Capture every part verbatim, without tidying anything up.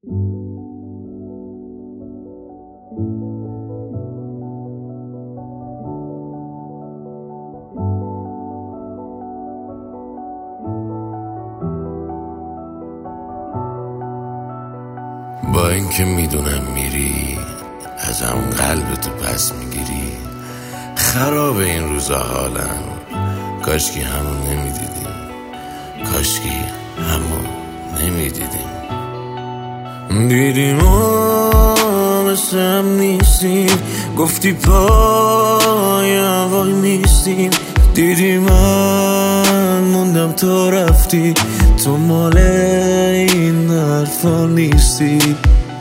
با اینکه میدونم میری ازم قلبتو پس میگیری، خراب این روزا حالم، کاشکی همون نمیدیدیم، کاشکی همون نمیدیدیم. دیدیم ما مثل هم نیستیم، گفتی پای وای نیستیم. دیدی من موندم تو رفتی، تو مال این حرفا نیستی.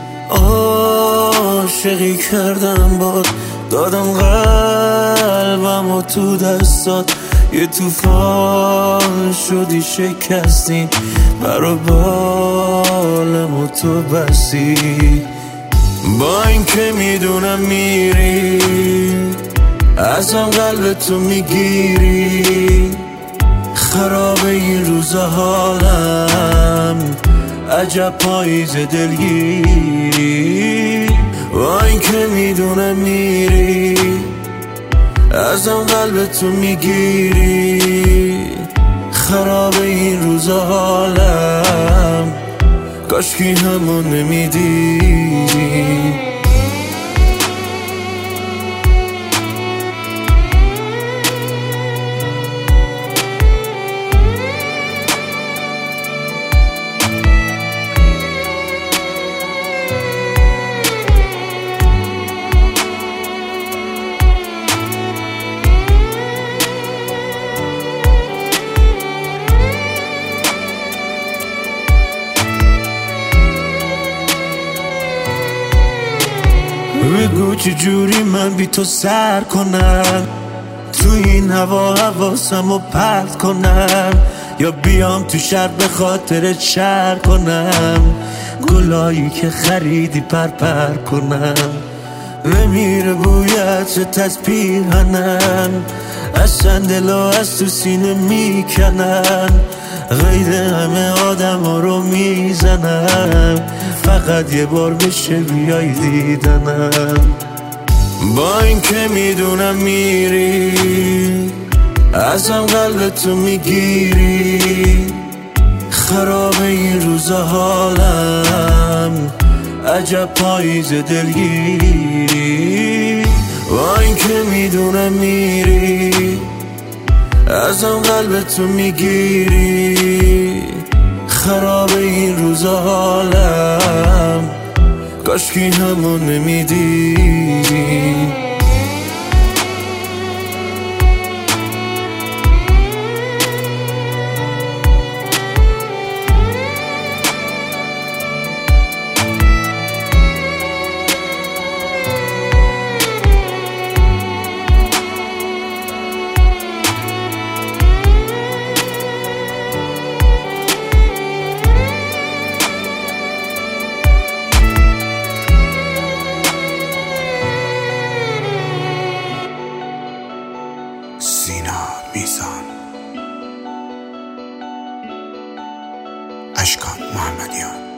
عاشقی کردم باد، دادم قلبم و تو دستات، یه توفان شدی شکستی، برا بالم و تو بستی. با این که میدونم میری ازم قلبتو میگیری، خراب این روزا حالم، عجب پاییز دلگیری. با این که میدونم میری ازم قلبتو میگیری، خراب این روزا حالم، کاشکی همون نمیدیدی. بگو چجوری من بی تو سر کنم، تو این هوا حواسمو پرت کنم، یا بیام تو شهر به خاطر شهر کنم، گلایی که خریدی پر پر کنم. نمیره بویت از پیرهنم، اصلا دلو از تو سینه میکنن، غیر همه آدم ها رو میزنم، فقط یه بار بشه بیای دیدنم. با این که میدونم میری ازم قلبتو میگیری، خراب این روزا حالم، عجب پاییز دلگیری. با این که میدونم میری ازم قلبتو میگیری، خراب این روزا حالم، کاشکی همون نمیدیدی. سینا میزان، اشکان محمدیان.